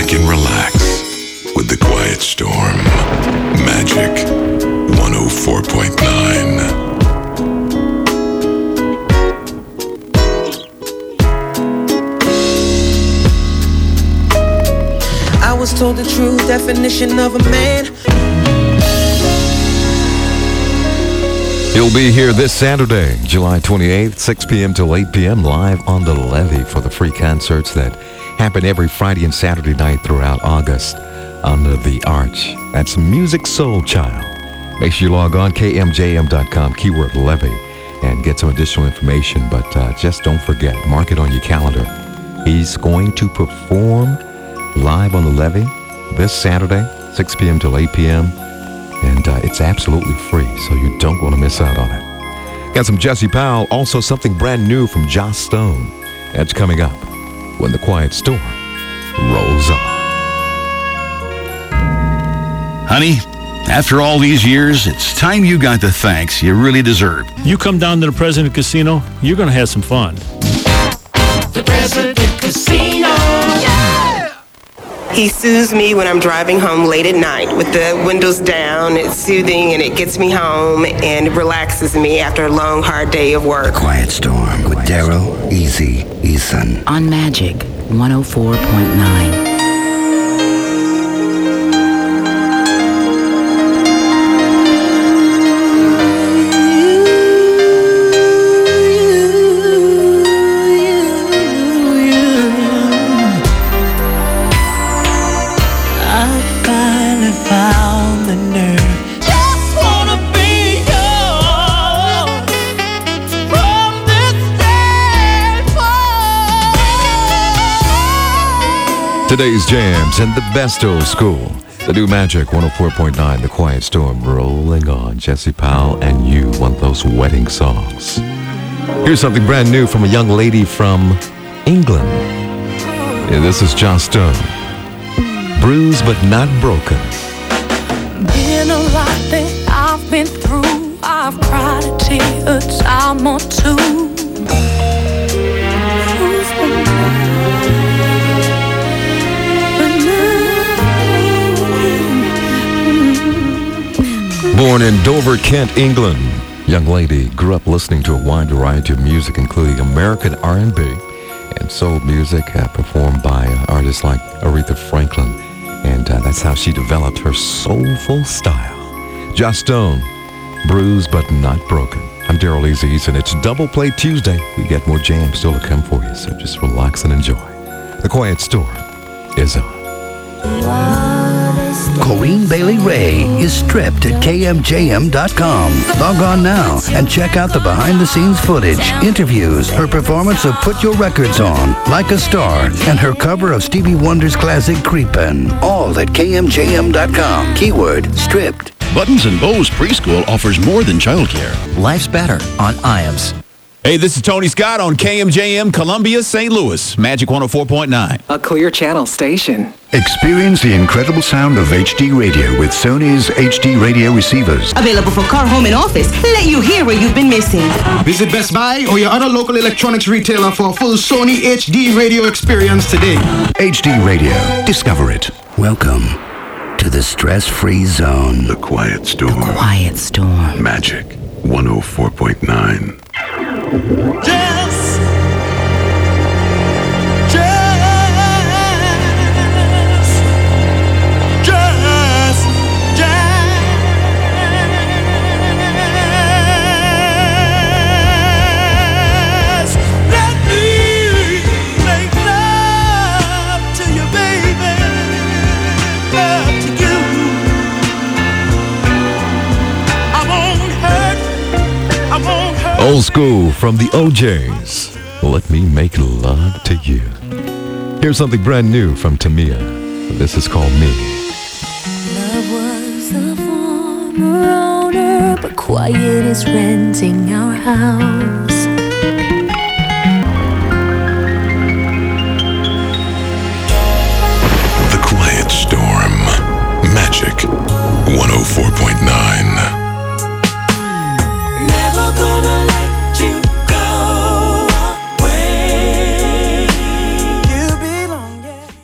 back and relax with The Quiet Storm. Magic 104.9. I was told the true definition of a man. He'll be here this Saturday, July 28th, 6 p.m. till 8 p.m. live on the Levee for the free concerts that happen every Friday and Saturday night throughout August under the Arch. That's Music Soul Child. Make sure you log on, kmjm.com, keyword Levee, and get some additional information. But just don't forget, mark it on your calendar. He's going to perform live on the Levee this Saturday, 6 p.m. till 8 p.m. And it's absolutely free, so you don't want to miss out on it. Got some Jesse Powell, also something brand new from Joss Stone. That's coming up when The Quiet Storm rolls on. Honey, after all these years, it's time you got the thanks you really deserve. You come down to the President Casino, you're going to have some fun. The President Casino. Yeah! He soothes me when I'm driving home late at night with the windows down. It's soothing and it gets me home and it relaxes me after a long, hard day of work. Quiet Storm with Daryl, Easy, Eason. On Magic 104.9. Today's jams and the best old school. The new Magic 104.9, The Quiet Storm rolling on. Jesse Powell and You, one of those wedding songs. Here's something brand new from a young lady from England. Yeah, this is Joss Stone. Bruised but not broken. Been a lot that I've been through. I've cried a tear a time or two. Born in Dover, Kent, England, young lady grew up listening to a wide variety of music, including American R&B and soul music, performed by artists like Aretha Franklin, and that's how she developed her soulful style. Joss Stone, Bruised but Not Broken. I'm Daryl Easy, and it's Double Play Tuesday. We get more jams still to come for you, so just relax and enjoy. The Quiet Storm is on. Corinne Bailey Ray is stripped at kmjm.com. Log on now and check out the behind-the-scenes footage, interviews, her performance of Put Your Records On, Like a Star, and her cover of Stevie Wonder's classic Creepin'. All at kmjm.com. Keyword stripped. Buttons and Bows Preschool offers more than childcare. Life's better on IAMS. Hey, this is Tony Scott on KMJM Columbia, St. Louis, Magic 104.9. A clear channel station. Experience the incredible sound of HD radio with Sony's HD radio receivers. Available for car, home, and office. Let you hear what you've been missing. Visit Best Buy or your other local electronics retailer for a full Sony HD radio experience today. HD radio. Discover it. Welcome to the stress-free zone. The Quiet Storm. The Quiet Storm. Magic 104.9. Just let me make love to you, baby. Love to you. I won't hurt. Old school from the OJs. Let me make love to you. Here's something brand new from Tamia. This is called Me. Love was a former owner, but quiet is renting our house.